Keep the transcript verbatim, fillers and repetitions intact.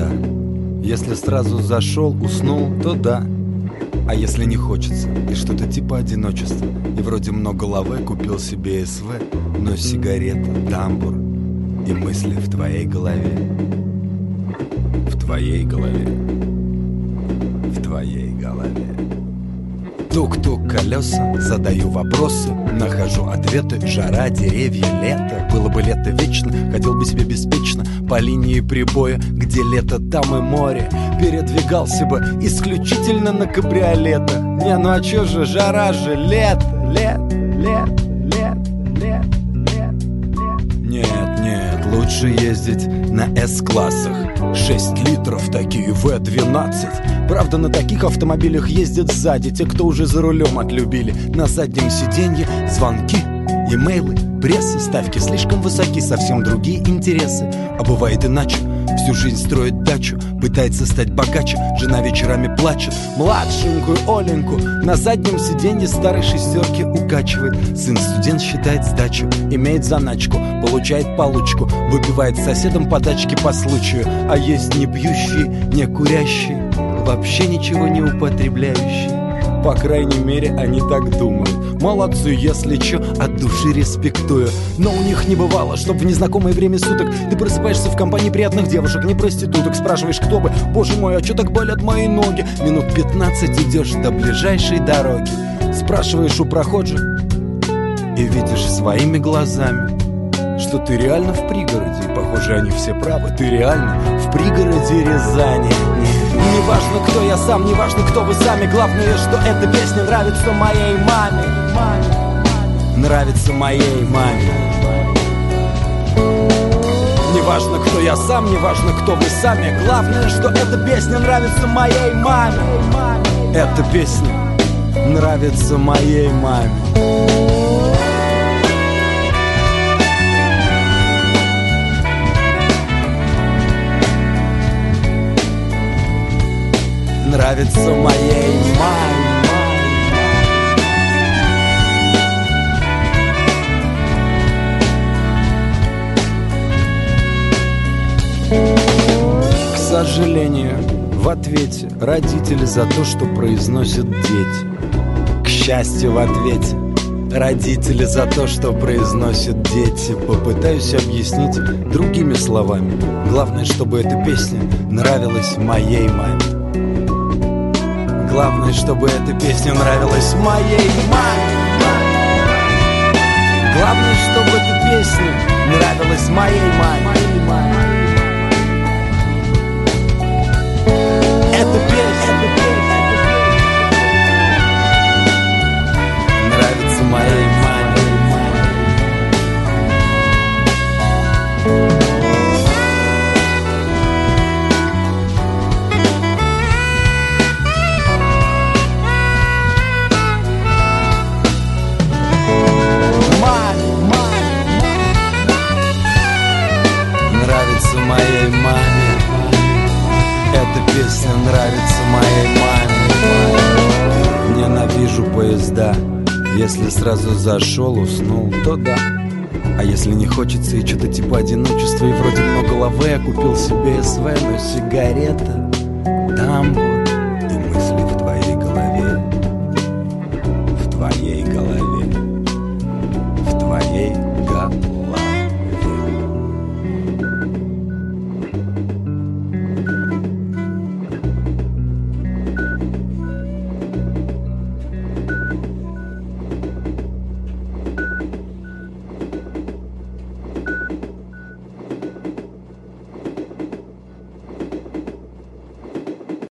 да. Если сразу зашел, уснул, то да. А если не хочется, и что-то типа одиночества, и вроде много лаве, купил себе СВ, но сигарета, тамбур и мысли в твоей голове. В твоей голове. В твоей голове. Тук-тук колеса, задаю вопросы, нахожу ответы. Жара, деревья, лето. Было бы лето вечно, хотел бы себе беспечно по линии прибоя, где лето, там и море. Передвигался бы исключительно на кабриолетах. Не, ну а чё же, жара же, лето, лето, лето, лето, лето, лето, лето. Нет, нет, лучше ездить на С-классах. Шесть литров, такие вэ двенадцать. Правда, на таких автомобилях ездят сзади те, кто уже за рулем отлюбили. На заднем сиденье звонки, имейлы, пресса. Ставки слишком высоки, совсем другие интересы. А бывает иначе. Всю жизнь строит дачу, пытается стать богаче. Жена вечерами плачет, младшенькую Оленьку на заднем сиденье старой шестерки укачивает. Сын студент считает сдачу, имеет заначку, получает получку, выпивает с соседом подачки по случаю. А есть не пьющие, не курящие, вообще ничего не употребляющие. По крайней мере, они так думают. Молодцы, если чё, от души респектую. Но у них не бывало, чтоб в незнакомое время суток ты просыпаешься в компании приятных девушек, не проституток. Спрашиваешь, кто бы, боже мой, а чё так болят мои ноги? Минут пятнадцать идешь до ближайшей дороги. Спрашиваешь у прохожих и видишь своими глазами, что ты реально в пригороде. И похоже, они все правы, ты реально в пригороде Рязани. Не важно, кто я сам, не важно, кто вы сами. Главное, что эта песня нравится моей маме. Нравится моей маме. Не важно, кто я сам, не важно, кто вы сами. Главное, что эта песня нравится моей маме. Эта песня нравится моей маме. Нравится моей маме. К сожалению, в ответе родители за то, что произносят дети. К счастью, в ответе родители за то, что произносят дети. Попытаюсь объяснить другими словами. Главное, чтобы эта песня нравилась моей маме. Главное, чтобы эта песня нравилась моей маме. Главное, чтобы эта песня нравилась моей маме. Эта песня нравится моей маме. Моей маме. Эта песня нравится моей маме. Ненавижу поезда. Если сразу зашел, уснул, то да. А если не хочется и что-то типа одиночества, и вроде много лаве, купил себе СВ, но сигарета, тамбур